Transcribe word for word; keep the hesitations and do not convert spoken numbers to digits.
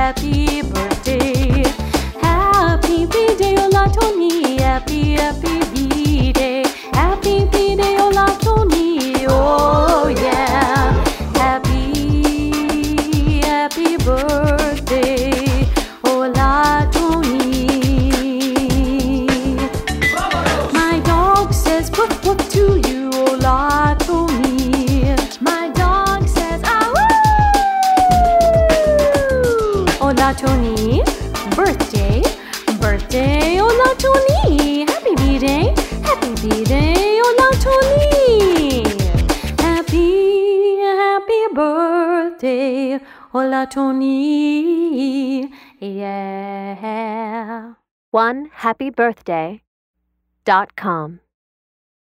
happy birthday. Happy birthday, Ola Tony. Happy, happy birthday. Happy birthday, Ola Tony. Oh yeah. Happy, happy birthday, Ola Tony. My dog says woof woof to you, Ola Tony. My dog says ah woo. Ola Tony, birthday, birthday, Ola Tony. Happy birthday, happy birthday, Ola Tony. Happy, happy birthday, Ola Tony. Yeah. one happy birthday dot com